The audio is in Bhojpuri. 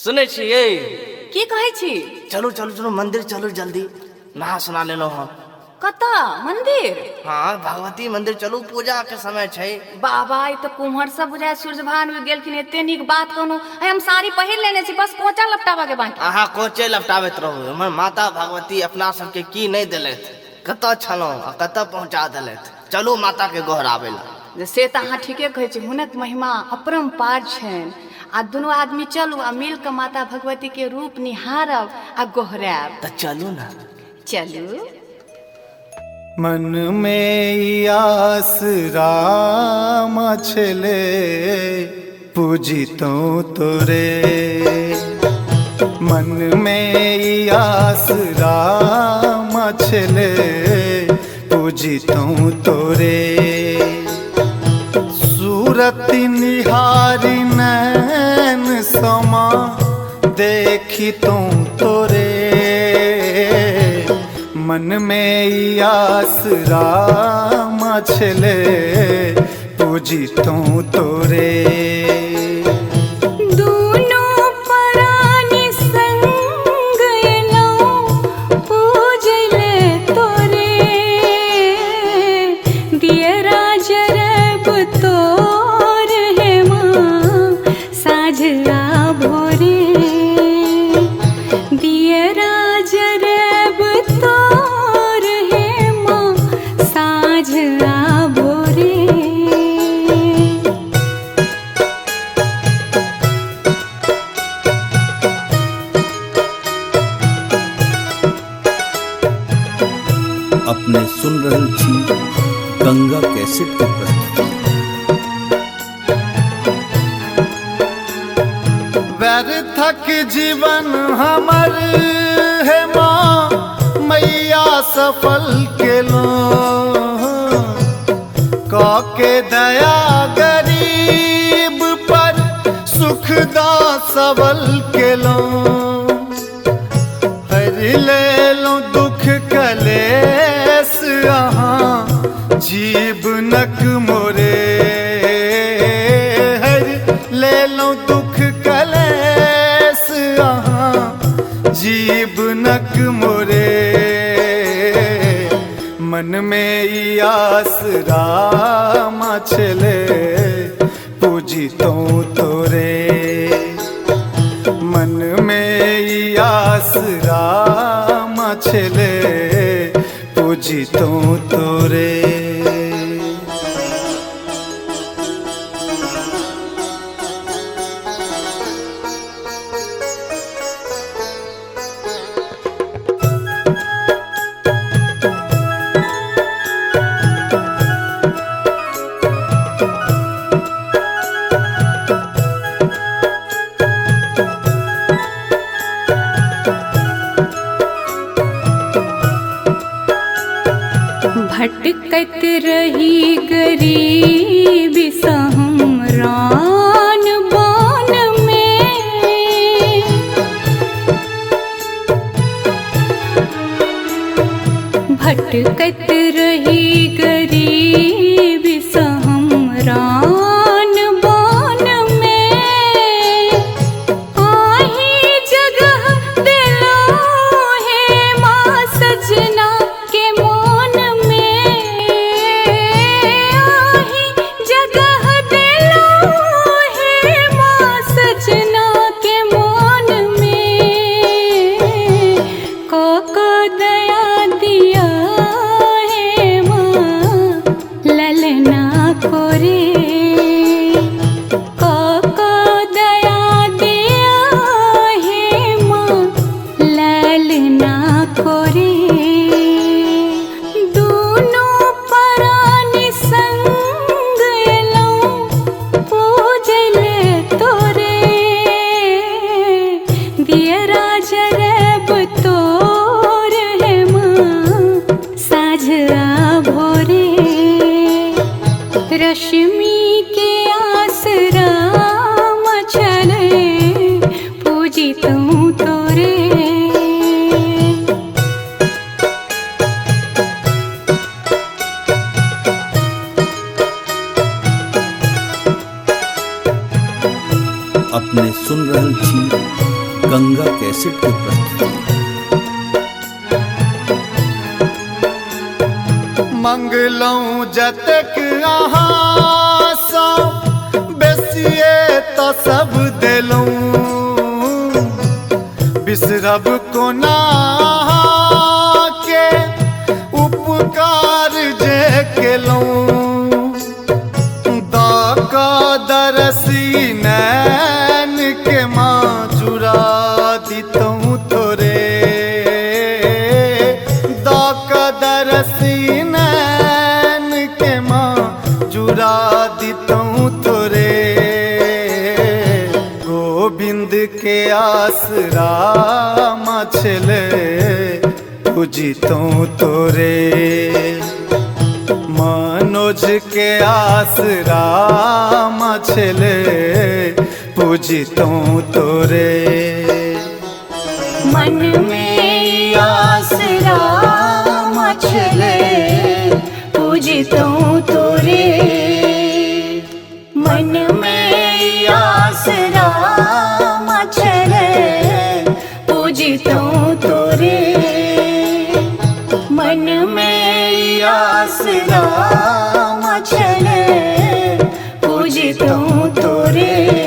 सुने छिए की कहै छी? चलो चलो चलो मंदिर चलो जल्दी नहा सुना लेनो हम। कता मंदिर? हाँ भगवती मंदिर चलू पूजा के समय छै। बाबा ई तो कुम्हर सब बुझाय सूर्य भान में गेलखिन एते नीक बात कहनु। हम साड़ी पहिर लेने छी बस कोचा लपटावा के बाकी। अहाँ कोचे लपटाबैत रहू। हमर माता भगवती अपना सबके की नहीं देलथि, कतऽ छलहुँ आ कतऽ पहुँचा देलथि। चलू माता के गोहराबै ला। से तऽ अहाँ ठीके कहै छी, हुनक महिमा अपरम्पार छनि। आ दुनू आदमी चलू आ मिल के माता भगवती के रूप निहारब आ गोहराब। तऽ चलू ना। चलू। मन में आस राम छले पूजितो तोरे। मन में आस राम छले पूजितो तोरे। सूरत निहारी नैन समा देखी तोरे। मन में आस राम छले पूजितो तोरे। अपने सुन रहल छी गंगा कैसेट के प्रस्तुति। व्यर्थक जीवन हमर है माँ मैया सफल केलो। के दया गरीब पर सुखदा सबल केलो। हर ले लो दुख कलेस अहाँ जीवनक मोरे। हर ले लो दुख कलेस अहाँ जीवनक मोरे। मन में आस राम छले पूजितो तोरे। मन में आस राम छले पूजितो तोरे। भटकत रही गरीब सहमरान बान में। भटकत रही गरीब सहमरान बान में। आही जगह दिलो है माँ सजना के मोन में। आही जगह दिलो है माँ सजना के मोन में। को दया दिया है माँ ललना कोरे। को दया दिया है माँ ललना कोरे। दोनों परानी संग लो पूजले तोरे। दियरा जरब तोर है माँ साझा भोरे। रश्मि के आसरा मचले पूजितो तोरे। अपने सुन रहल छी गंगा कैसेट की प्रस्तुति। मंगलऊ जतक अहाँ सो बेसिए तो सब दिलूं बिसरब कोना के उपकार जे केलूं दाका दरसी नैन के माँ चुरा दितूं तोरे दाका दरसी नैन के माँ चुरा दितूं तोरे गोविंद के आसरा मछले पूजितूं तोरे मनोज के आसरा मछले पूजितूं तोरे मन में आसरा मछले पूजितूं तोरे मन में आसरा मछले पूजितूं तोरे मन में आसरा मछले पूजितूं तोरे।